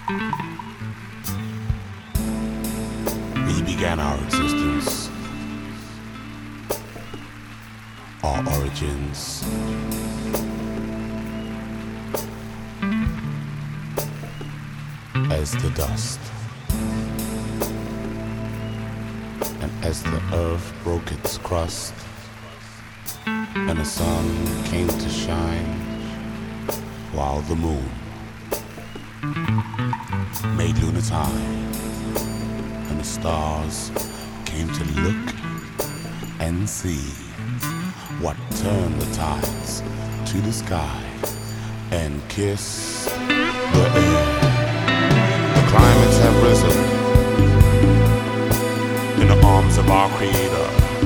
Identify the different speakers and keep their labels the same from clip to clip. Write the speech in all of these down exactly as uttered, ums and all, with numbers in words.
Speaker 1: We began our existence, our origins. As the dust, and as the earth broke its crust, and the sun came to shine, while the moon made lunar time, and the stars came to look and see what turned the tides to the sky and kiss the air. The climates have risen in the arms of our Creator,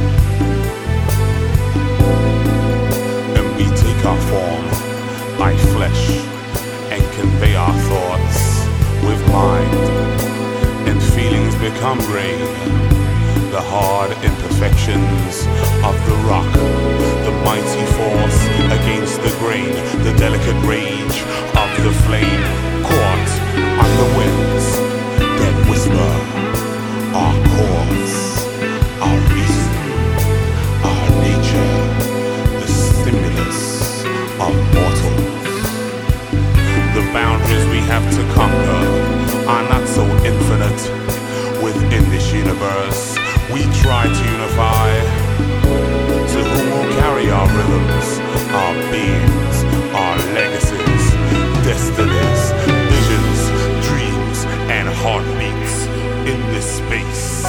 Speaker 1: and we take our form by flesh and convey our thoughts with mind, and feelings become grain. The hard imperfections of the rock, the mighty force against the grain, the delicate rage of the flame, caught on the winds that whisper our cause, our reason, our nature, the stimulus of mortals. The boundaries we have to conquer are not so infinite within this universe. We try to unify, to who will carry our rhythms, our beings, our legacies, destinies, visions, dreams, and heartbeats in this space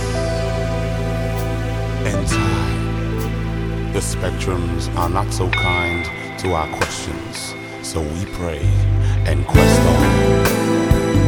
Speaker 1: and time. The spectrums are not so kind to our questions, so we pray and quest on.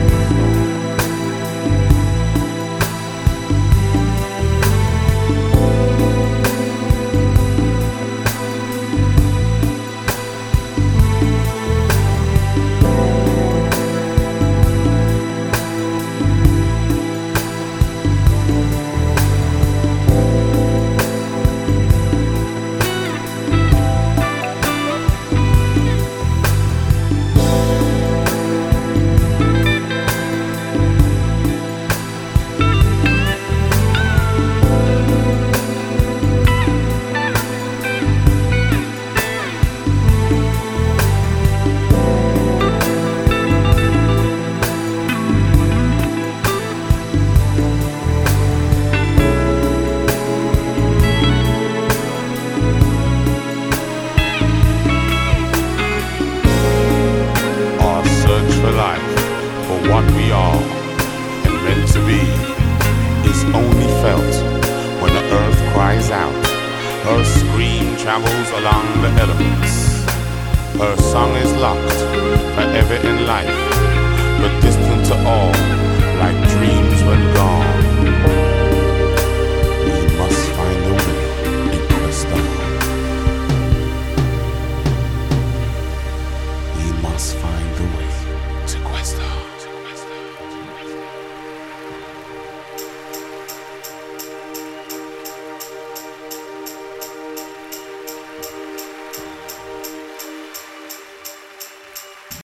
Speaker 1: What we are and meant to be is only felt when the earth cries out. Her scream travels along the elements. Her song is locked forever in life, but distant to all, like dreams when gone.